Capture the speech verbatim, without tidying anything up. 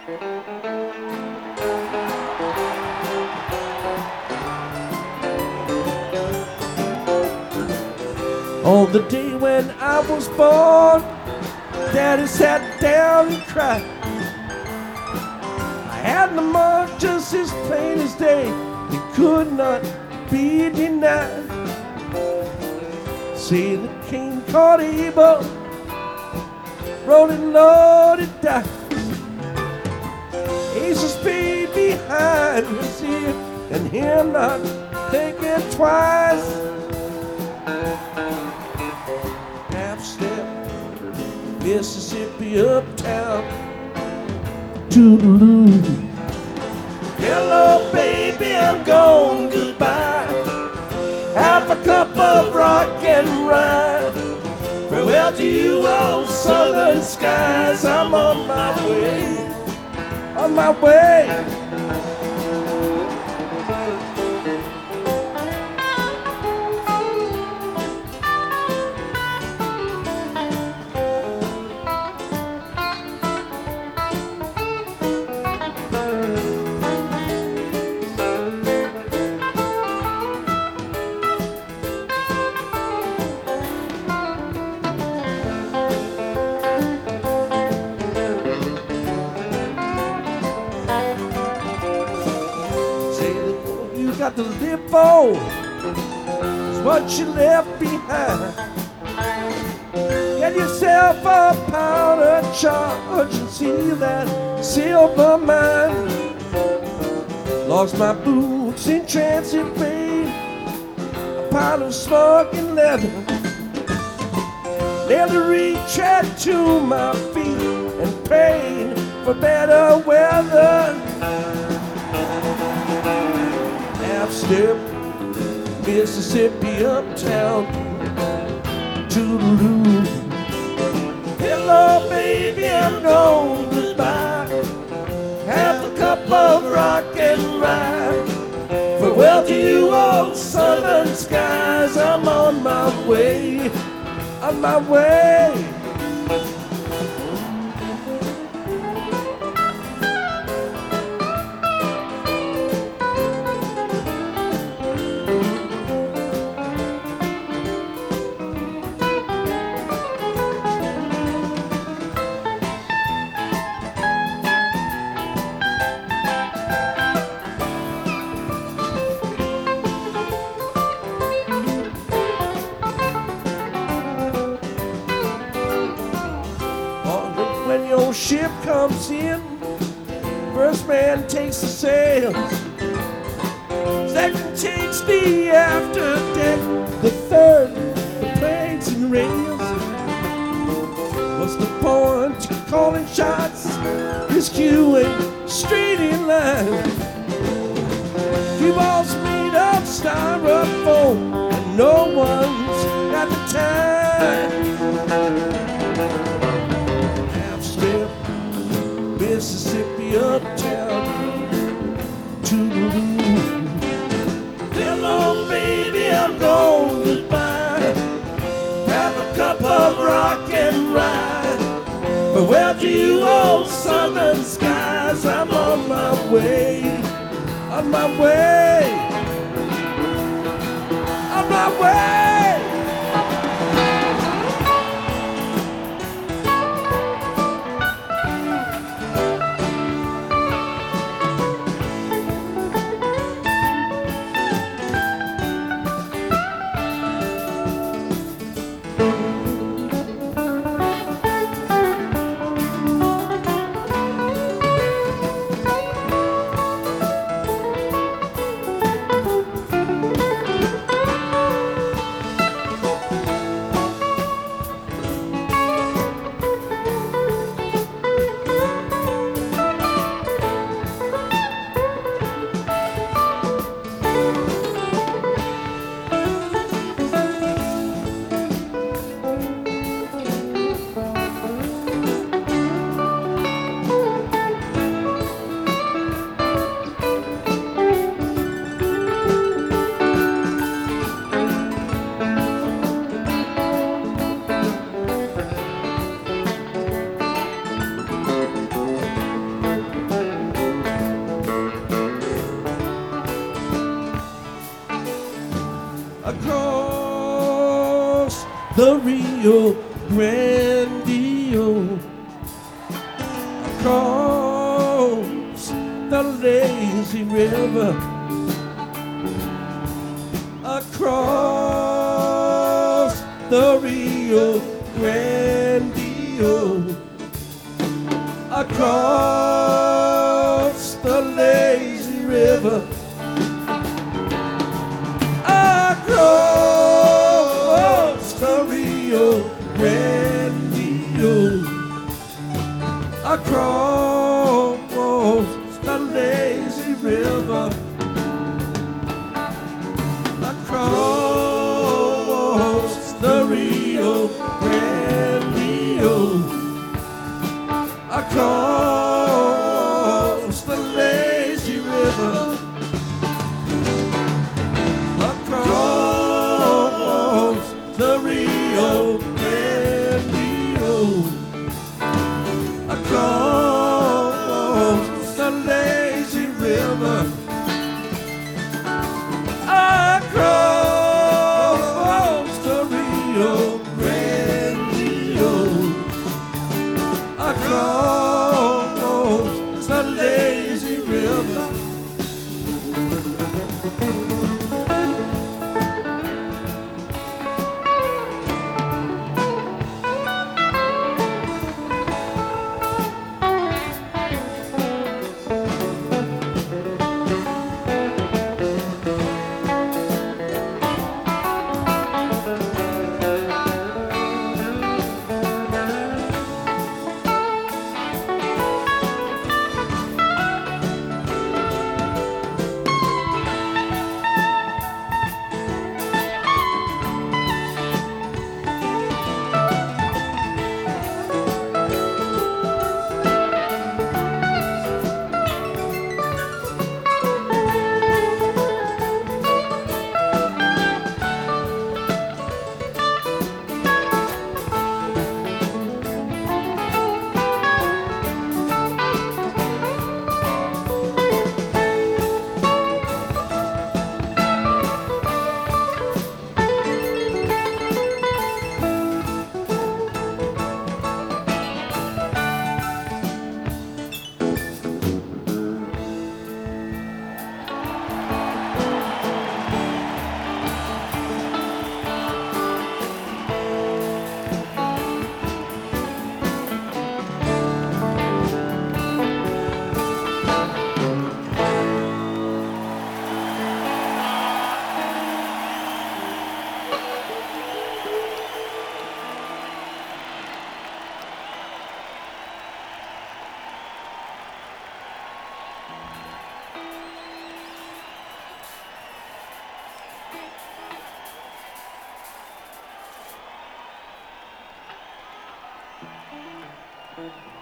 On the day when I was born, Daddy sat down and cried. I had the mark just as plain as day. It could not be denied. Say the king caught Abel, rolling loaded dice. Ace stayed behind to see it, and him not thinking twice. Half step, Mississippi uptown, toodaloo. Hello, baby, I'm gone, goodbye. Half a cup of rock and rye. Farewell to you, old southern skies. I'm on my way, on my way. Got to live for is what you left behind. Get yourself a pound of charge and see that silver mine. Lost my boots in transit rain, a pile of smoking leather. Nearly reached to my feet and prayed for better weather. Step, Mississippi uptown, toodaloo. Hello, baby, I'm gone, goodbye. Half a cup of rock and rye. Farewell to you, old southern skies. I'm on my way, on my way. When your ship comes in, first man takes the sails, second takes the after deck, the third the planes and rails. What's the point of calling shots? This queue ain't straight in line. Few balls made of styrofoam, and no one's got the time. Mississippi uptown, toodaloo. Hello, baby, I'm gone, goodbye. Have a cup of rock and rye. Farewell to you, old southern skies. I'm on my way, on my way, on my way. the Rio Grande, across the lazy river, across the Rio Grande, across the lazy river, across the Rio Grande, across the lazy river, across the Rio Grande, across the lazy river, across the Rio Grande, across the lazy river, across the Rio Grande, across the lazy river. Thank you.